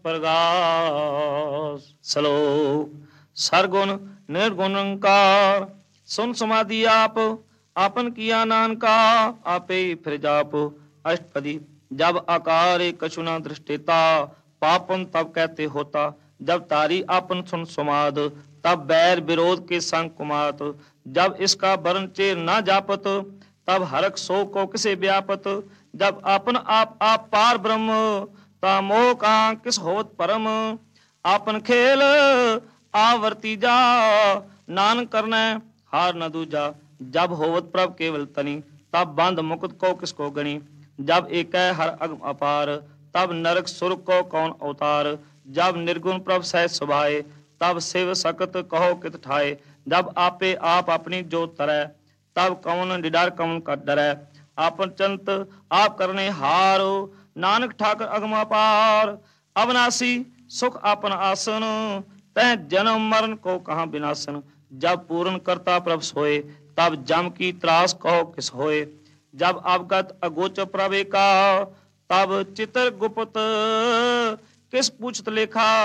प्रगास। श्लोक सरगुण निर्गुण निरंकार, सुन समाधि आप, आपन किया नानका, आपे फिर जाप। अष्टपदी जब आकार कछु न दृष्टिता, पापन तब कहते होता, जब तारी आपन सुन समाद, तब बैर विरोध के संग कुमात, जब इसका वर्ण चेर न जापत, तब हरक सो को किसे व्यापत, जब आपन आप पार ब्रह्म, ता मोह का किस होत परम, आपन खेल आवर्ती जा, नानक करने हार न दूजा, जब होवत प्रभ केवल तनी, तब बंद मुकुट को किसको गणी, जब एक हर अगम अपार, तब नरक सुर को कौन अवतार, जब निर्गुण प्रभ सह सुभाए, तब शिव सकत कहो कित ठाए, जब आपे आप अपनी जो तरह, तब कौन निडर कौन कर डरै, आपन चंत आप करने हारो, नानक ठाकर अगम अपार, अविनाशी सुख आपन आसन, तह जन्म मरण को कहाँ विनाशन, जब पूर्ण करता प्रभ सोए, तब जम की त्रास कहो किस होए, जब अवगत अगोचर प्रभे का, तब चित्र गुप्त किस पूछत लेखा,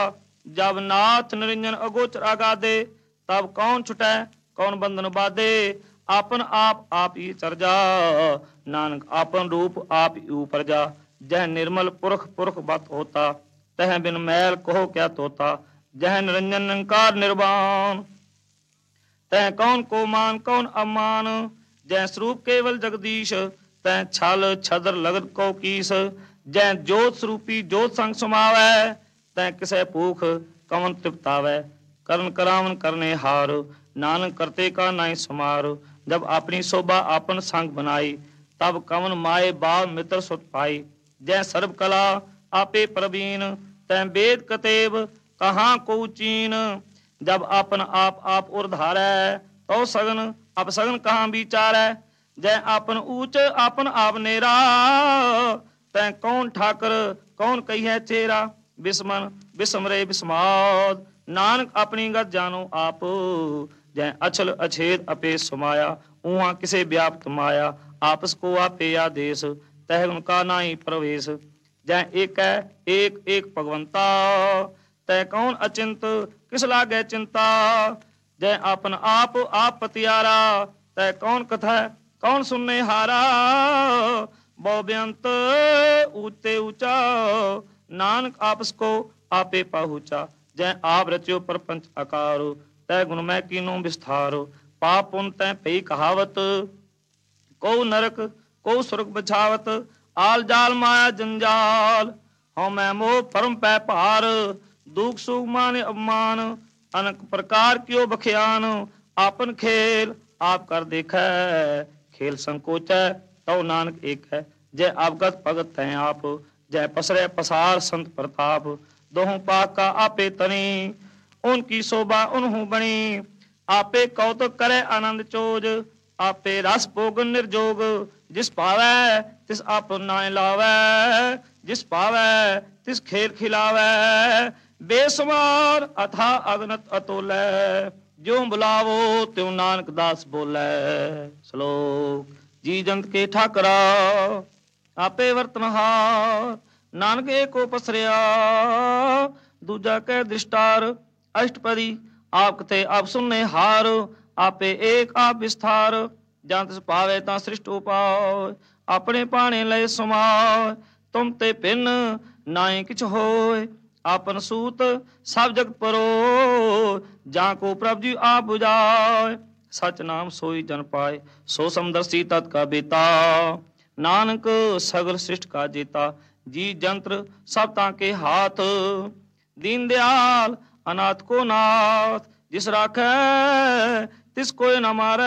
जब नाथ निरंजन अगोचर आगादे, तब कौन छुटै कौन बंधन बाधे। आपन आप ही चरजा, नानक आपन रूप आप ही ऊपर जा। जह निर्मल पुरख पुरख बत होता, तह बिन मैल कहो क्या तोता। जह निरंजन निरंकार निर्वाण, तह कौन को मान कौन अमान। जय स्वरूप केवल जगदीश, तह छल छदर लगत को कीस। जय जोत स्वरूपी जोत संग समावै, तह किसे भूख कवन तृप्तावै। करण करावन करने हार, नानक करते का नाई समार। जब अपनी शोभा आपन संग बनाई, तब कवन माए बाप मित्र सुत पाई। जय सर्व कला आपे प्रवीण, तह वेद कतेब कहाँ को चीन। जब आपन आप उर्धारै, तो सगन अपसगन कहाँ विचारै। जय आपन ऊंच आपन आप नेरा, तै कौन ठाकर कौन कहिए चेरा। बिस्मन बिस्मरे बिस्माद, नानक अपनी गत जानो आप। जय अछल अछेद अपे समाया, उहाँ किसे व्याप्त माया। आपस को आपे आदेश, तह उनका नाई प्रवेश। जय एक एक भगवंता, तय कौन अचिंत किस लागे चिंता। जय आपन आप पतियारा, तय कौन कथा कौन सुनने हारा। बहु बेअंत ऊंचे ऊंचा, नानक आपस को आपे पहुंचा। जय आप रच्यो परपंच आकारो, तय गुणमय कीनो विस्तारो। पाप पुन तय पई कहावत, को नरक को सुरग बछावत। आल जाल माया जंजाल, हौ मैं मोह परम पै भार। दुख सुख मान अपमान, अनेक प्रकार क्यों बख्यान। आपन खेल आप कर देखै, खेल संकोच है तो नानक एक है। जय अवगत भगत हैं आप, जय पसरे पसार संत प्रताप। दोहों पाक का आपे तनी, उनकी शोभा उन्हू बनी। आपे कौतुक करे आनंद चोज, आपे रस भोगन निर्जोग। जिस पावै तिस आप नाय लावै, जिस पावै तिस खेल खिलावै। बेसुमार अथा अगनत अतोलै, जो बुलावो त्यों नानक दास बोलै। श्लोक जी जंत के ठाकरा, आपे वर्तनहार। नानक एको पसरिया, दूजा कै दृष्टार। अष्टपदी आप कथे आप सुनने हार, आपे एक आप विस्तार। जां तिस पावे तां सृष्ट उपाय, अपने पाणे लय समाय। तुम ते भिन्न नाई किछ होय, आपन सूत सब जगत परोय। जां को प्रभु जी आप बुझाय, सच नाम सोई जन पाए। सो समदर्शी तत् का बेता, नानक सगल सृष्ट का जेता। जी जंत्र सब ताके हाथ, दीन दयाल अनाथ को नाथ। जिस राखै तिस कोई न मारै,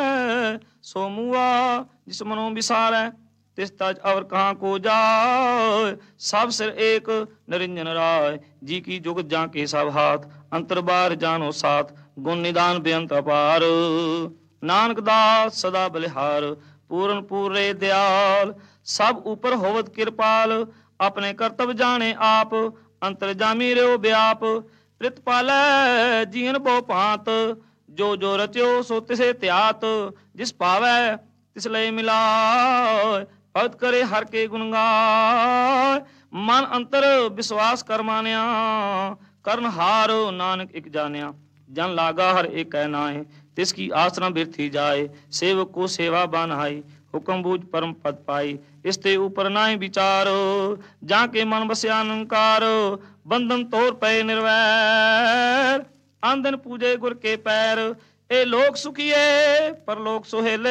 सो मुआ जिस मनो विसारै। तिस तज अवर कहाँ को जाय, सब सिर एक निरंजन राय। जी की जुगत जाके सब हाथ, अंतर बार जानो साथ। गुण निदान बेअंत अपार, नानक दास सदा बलिहार। पूर्ण पूरे दयाल, सब ऊपर होवत कृपाल। अपने कर्तव्य जाने आप, अंतर्जामी रहो व्याप। प्रितपालै जीन बहु भांत, जो जो रच्यो सो तिसे त्यात। जिस पावै तिस लय मिलाय, भगत करे हर के गुण गाय। मन अंतर विश्वास कर मान्या, करन हार नानक एक जान्या। जन लागा हर एक नाय, तिसकी आसना बिरथी जाए। सेवक को सेवा बान्हाई, हुक्म बूझ परम पद पाई। इसते ऊपर नाय विचार, जाके मन बस्या अहंकार। बंधन तोर पे निर्वैर, आंदन पूजे गुर के पैर। ए लोक सुखिए परलोक सुहेले,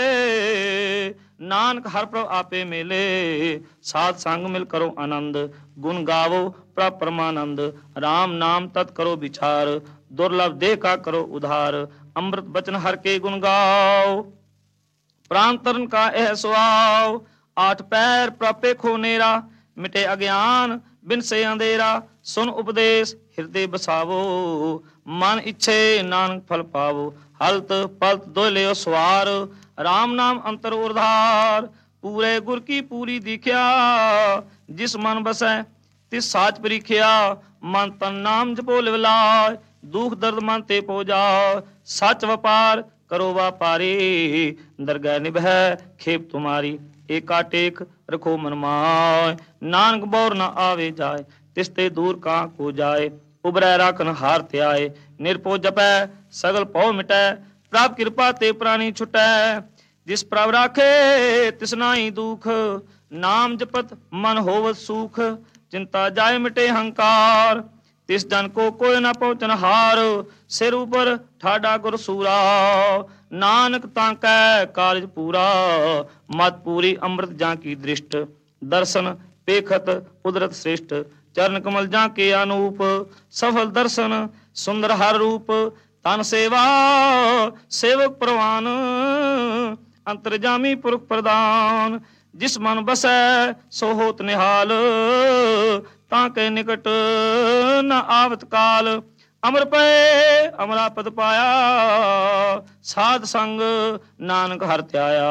नानक हर प्रभ आपे मेले। साध संग मिल करो आनंद, गुण गावो प्रभ परमानंद। राम नाम तत् करो विचार, दुर्लभ देह का करो उधार। अमृत बचन हर के गुण गाओ, प्राण तरन का यह स्वभाव। आठ पैर प्रापे खो नेरा, मिटे अज्ञान बिन से अंधेरा। सुन उपदेश हृदय बसावो, मन इच्छे नानक फल पावो। हलत पलत दो ले सवार, राम नाम अंतर उधार। पूरे गुर की पूरी दीख्या, जिस मन बसै तिस साच परीख्या। मन तन नाम जपो लिवलाय, दुख दर्द मन ते पो जाय। सच व्यापार करो व्यापारी, दरगह निभै खेप तुम्हारी। एका टेक रखो मन माय, नानक बौर न आवे जाय। तिसते दूर कहाँ को जाए, उबरै राखन हार त्याए। निरपो जपै सगल पौ मिटै, प्रभ कृपा ते प्राणी छुटै। जिस प्रभ राखे तिस नाई दुख, नाम जपत मन होवत सुख। चिंता जाय मिटे हंकार, तिस जन को कोई न पहुँचन हार। सिर ऊपर ठाडा गुर सूरा, नानक तांकै कारज पूरा। मत पूरी अमृत जाकी दृष्ट, दर्शन पेखत उदरत श्रेष्ठ। चरण कमल जाके अनूप, सफल दर्शन सुंदर हर रूप। तन सेवा सेवक प्रवान, अंतर्जामी पुरख प्रदान। जिस मन बसै सो होत निहाल, ताके निकट न आवत काल। अमर पे अमरा पद पाया, साध संग नानक हर त्याया।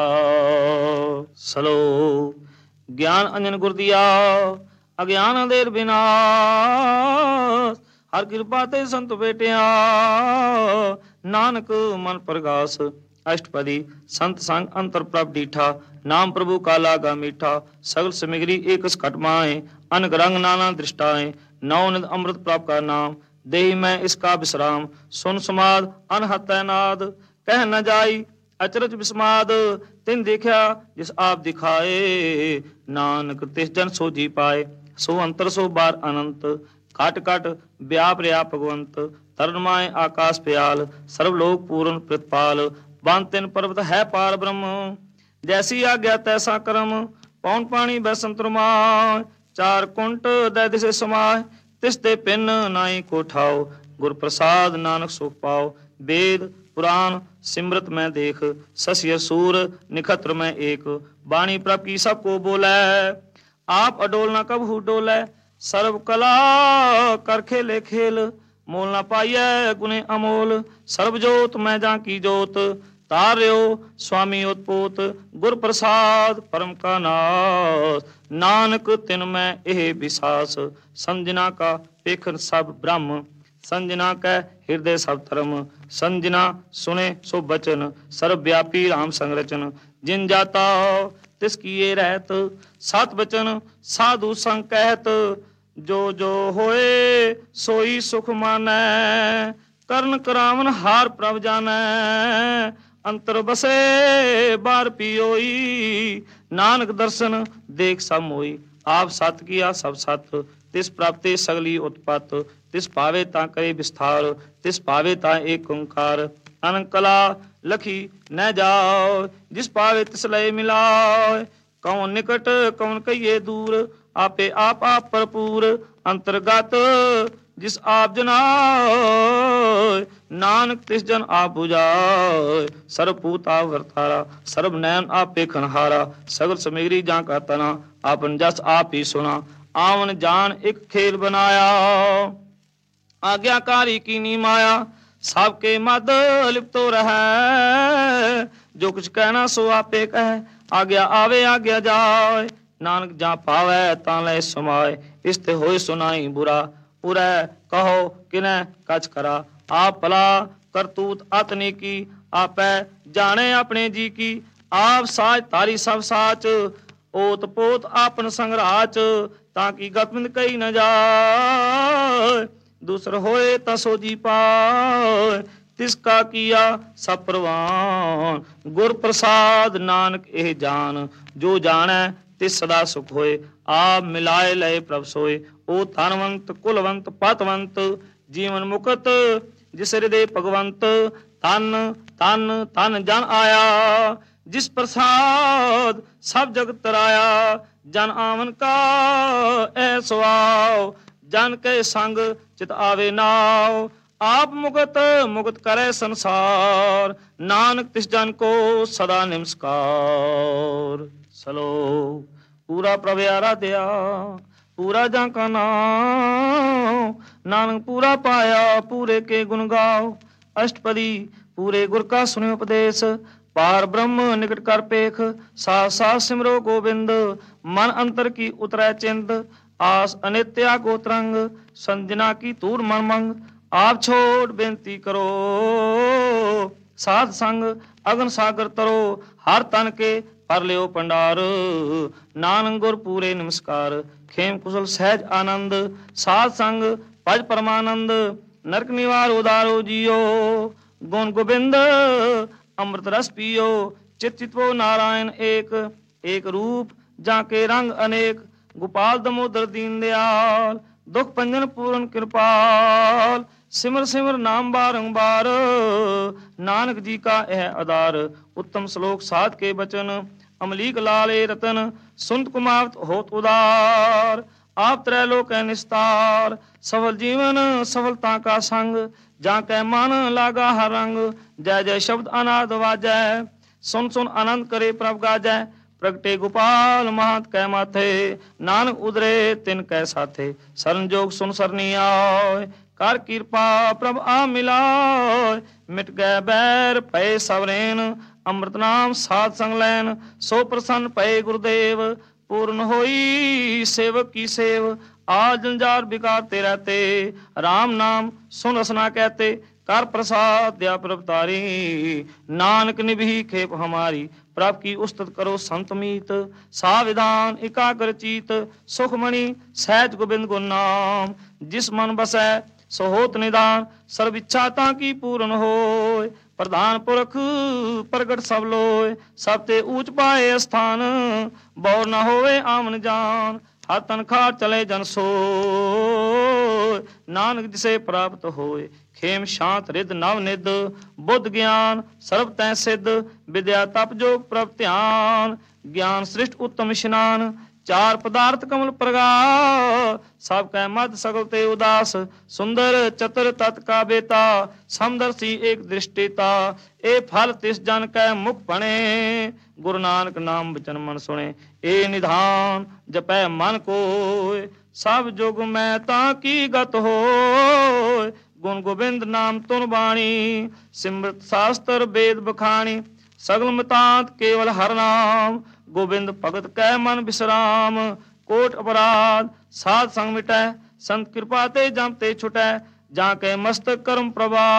सलोक। ज्ञान अंजन गुर दिया, अज्ञान अंधेर विनाश। हर कृपा ते संत बेटिया, नानक मन प्रगास। अष्टपदी। संत संग अंतर प्रभ डीठा, नाम प्रभु का लागा मीठा। सगल समिगरी एक घट माए, अनक रंग नाना दृष्टाएं। नौ निद अमृत प्राप्त का नाम, देहि मैं इसका विश्राम। सुन समाद अनहत नाद, कह न जाई अचरज विस्माद। तिन देखा जिस आप दिखाए, नानक तिस जन सो जी पाए। सो अंतर सो बार अनंत, काट काट व्याप रया भगवंत। तरण माए आकाश प्याल, सर्वलोक पूर्ण प्रतिपाल। बांध तिन पर्वत है पार ब्रह्म, जैसी आज्ञा तैसा कर्म। पौन पानी बैसंत रुमाय, चार कुंट दै दिसे समाय। तिस ते पिन नाई को ठाओ, गुर प्रसाद नानक सुख पाओ। वेद पुराण सिमरत में देख, शशि सूर निखत्र में एक। वाणी प्रभ की सबको बोलै, आप अडोल न कबहू डोलै। सर्व कला कर खेले खेल, मोल न पाइयै गुने अमोल। सर्व जोत मैं जाकी जोत, तार्यो स्वामी उत्पोत। गुर प्रसाद परम का नाश, नानक तिन में एह विसास। संजना का पेखन सब ब्रह्म, संजना कै हृदय सब धर्म। संजना सुने सो बचन, सर्वव्यापी राम संरचन। जिन जाता तिस किए रहत, सात बचन साधु संग कहत। जो जो होए सोई सुख मानै, कर्ण करावन हार प्रभ जानै। अंतर बसे बार पियोई, नानक दर्शन देख सब मोई। आप सत किया सब सत, तिस प्राप्ते सगली उत्पत। तिस पावे ता करे विस्तार, तिस पावे ता एक ओंकार। अनंत कला लखी न जाओ, जिस पावे तिस लय मिलाओ। कौन निकट कौन कहिए दूर, आपे आप भरपूर। अंतर्गत जिस आप जनाय, नानक तिस जन आप बुझाय। सर्वभूत आप वर्तारा, सर्व नयन आपे खनहारा। सगल समेरी जा का तना, आपन जस आप ही सुना। आवन जान एक खेल बनाया, आज्ञाकारी की नी माया। सबके मद लिप्तो रहे, जो कुछ कहना सो आपे कहे। आज्ञा आवे आज्ञा जाए, नानक जा पावे ता ले समाए। इसते होए सुनाई बुरा, उरै कहो किने कछ करा। आप भला करतूत अतनी की, आपै जाने अपने जी की। आप साज तारी सब साच, ओत पोत आपन संगराच। ताकि गतमिंद कही न जाए, दूसर होए तसो जी पाए। तिसका किया सब प्रवान, गुर प्रसाद नानक एह जान। जो जाने तिस सदा सुख होए, आप मिलाए लय प्रभ सोए। ओ धनवंत कुलवंत पतवंत, जीवन मुकत जिस हृदय भगवंत। तन तन तन जन आया, जिस प्रसाद सब जगत तराया। जन आवन का ऐसो आओ, जन के संग चित आवे नाव। आप मुगत मुगत करे संसार, नानक तिस जन को सदा नमस्कार। सलो पूरा प्रभ आराध्या, पूरा जा का नाम। नानक पूरा पाया पूरे के गुण गाओ। अष्टपदी। पूरे गुर का सुने उपदेश, पार ब्रह्म निकट कर पेख। साथ साथ सिमरो गोविंद, मन अंतर की उतरै चिंद। आस अनित्या को तरंग, संजना की तूर मन मंग। आप छोड़ बेनती करो, साध संग अगन सागर तरो। हर तन के ਪਰ ਲਿਓ ਭੰਡਾਰ। ਨਾਨਕ ਗੁਰ ਪੂਰੇ ਨਮਸਕਾਰ, ਖੇਮ ਕੁਸ਼ਲ ਸਹਿਜ ਆਨੰਦ, ਸਾਧ ਸੰਗ ਭਜ ਪਰਮਾਨੰਦ। ਨਰਕ ਨਿਵਾਰ ਉਦਾਰੋ ਜੀਓ, ਗੁਣ ਗੋਬਿੰਦ ਅੰਮ੍ਰਿਤ ਰਸ ਪੀਓ। ਚਿਤ ਚਿਤਵੋ ਨਾਰਾਇਣ ਏਕ, ਏਕ ਰੂਪ ਜਾਂ ਕੇ ਰੰਗ ਅਨੇਕ। ਗੋਪਾਲ ਦਮੋਦਰ ਦੀਨ ਦਿਆਲ, ਦੁਖ ਭੰਜਨ ਪੂਰਨ ਕਿਰਪਾਲ। ਸਿਮਰ ਸਿਮਰ ਨਾਮ ਬਾਰੰਬਾਰ, ਨਾਨਕ ਜੀ ਕਾ ਇਹ ਆਧਾਰ। ਉੱਤਮ ਸ਼ਲੋਕ ਸਾਧ ਕੇ ਬਚਨ, ਅਮਲੀਕ ਲਾਲੇ ਰਤਨ। ਸੁਨਤ ਕੁਮਾਵਤ ਹੋਤ ਉਦਾਰ, ਆਪ ਤ੍ਰੈ ਲੋਕੈ ਨਿਸਤਾਰ। ਸਫਲ ਜੀਵਨ ਸਫਲਤਾ ਕਾ ਸੰਗ, ਜਾਂ ਕੈ ਮਨ ਲਾਗਾ ਹਰ ਰੰਗ। ਜੈ ਜੈ ਸ਼ਬਦ ਅਨਾਦ ਵਾਜੈ, ਸੁਨ ਸੁਨ ਆਨੰਦ ਕਰੇ ਪ੍ਰਭ ਗਾਜੈ। ਪ੍ਰਗਟੇ ਗੋਪਾਲ ਮਹੰਤ ਕੈ ਮਾਥੇ, ਨਾਨਕ ਉਦਰੇ ਤਿਨ ਕੈ ਸਾਥੇ। ਸਰਨ ਜੋਗ ਸੁਨ ਸਰਨੀ ਆਏ, ਕਰ ਕਿਰਪਾ ਪ੍ਰਭ ਆ ਮਿਲਾਏ। ਮਿਟ ਗਏ ਬੈਰ ਪਏ ਸਵਰੇਨ, ਅੰਮ੍ਰਿਤ ਨਾਮ ਸਾਧ ਸੰਗ ਲੈਨ। ਸੋ ਪ੍ਰਸੰਨ ਪਏ ਗੁਰਦੇਵ, ਪੂਰਨ ਹੋਈ ਸੇਵਕ ਕੀ ਸੇਵ। ਆ ਜੰਜਾਰ ਬਿਕਾਰ ਤੇ ਰਹਤੇ, ਰਾਮ ਨਾਮ ਸੁਨ ਰਸਨਾ कहते। कर प्रसाद दया प्रभ तारी, नानक निभि खेप हमारी। प्रभ की उस्तत करो संत मीत, साविधान एकाग्र चीत। सुखमणि सहज गोबिंद गुण नाम, जिस मन बसै सो होत निदान। सर्व इच्छा ताकी पूर्ण होय, प्रधान पुरख प्रगट सब लोय। सब ते ऊंच पाए स्थान, बौर न होवे आमन जान। हर तनखा चले जन सोय, नानक जिसे प्राप्त होय। खेम शांत रिद नव निद, बुद्ध ज्ञान सर्व तै सिद्ध। विद्या तप जोग प्रभ ध्यान, ज्ञान सृष्ट उत्तम स्नान। चार पदार्थ कमल प्रगास, सब कै मद सगल ते उदास। सुंदर चतुर तत् का बेता, समदर्शी एक दृष्टिता। ए फल तिस जन कै मुख बने, गुरु नानक नाम बचन मन सुने। ए निधान जपै मन कोय, सब जुग मैं ताकी गत होय। गुण गोबिंद नाम तुन बाणी, सिमरत शास्त्र वेद बखानी। सगल मतांत केवल हर नाम, गोबिंद भगत कै मन विश्राम। कोट अपराध साध संग मिटै, संत कृपा ते जम ते छुटै। जाके मस्तक कर्म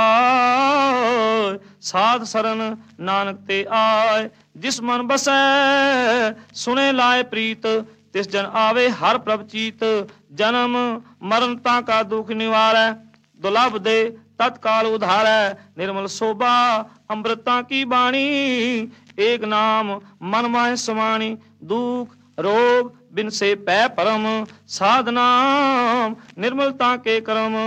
प्रभाय, साध सरन नानक ते आय। जिस मन बसै सुने लाए प्रीत, तिस जन आवे हर प्रभ चीत। जन्म मरण ताका दुख निवारै, दुलभ दे तत्काल उधारै। निर्मल शोभा अमृता की बाणी, एक नाम मन माहि समानी। दुख रोग बिन से पै परम, साधनाम निर्मलता के करम।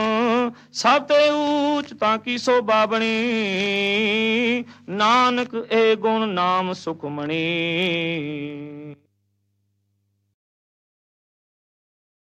सब ते ऊच ताकी शोभा बणी, नानक ए गुण नाम सुखमणि।